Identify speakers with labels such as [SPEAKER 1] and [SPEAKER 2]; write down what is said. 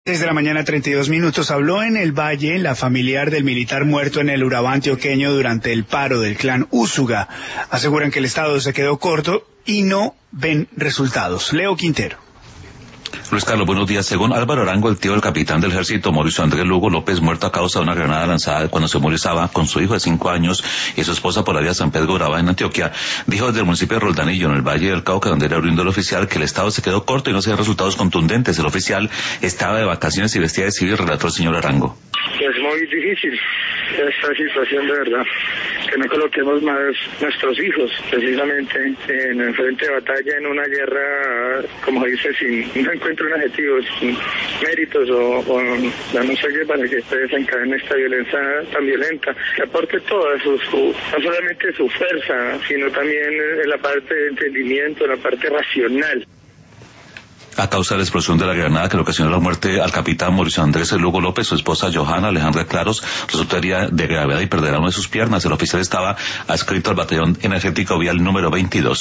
[SPEAKER 1] Desde la mañana 32 minutos habló en el Valle la familiar del militar muerto en el Urabá antioqueño durante el paro del clan Úsuga. Aseguran que el Estado se quedó corto y no ven resultados. Leo Quintero.
[SPEAKER 2] Luis Carlos, buenos días. Según Álvaro Arango, el tío del capitán del ejército, Mauricio Andrés Lugo López, muerto a causa de una granada lanzada cuando se movilizaba con su hijo de 5 años y su esposa por la vía San Pedro Urabá en Antioquia, dijo desde el municipio de Roldanillo, en el Valle del Cauca, donde era oriundo el oficial, que el Estado se quedó corto y no se dio resultados contundentes. El oficial estaba de vacaciones y vestía de civil, relató el señor Arango.
[SPEAKER 3] Es muy difícil esta situación, de verdad, que no coloquemos más nuestros hijos precisamente en el frente de batalla en una guerra, como dice, no encuentro un adjetivo, sin méritos o no sé qué, para que ustedes desencadenen esta violencia tan violenta, que aporte toda no solamente su fuerza, sino también la parte de entendimiento, la parte racional.
[SPEAKER 2] A causa de la explosión de la granada que le ocasionó la muerte al capitán Mauricio Andrés Lugo López, su esposa Johanna Alejandra Claros resultaría de gravedad y perderá una de sus piernas. El oficial estaba adscrito al batallón energético vial número 22.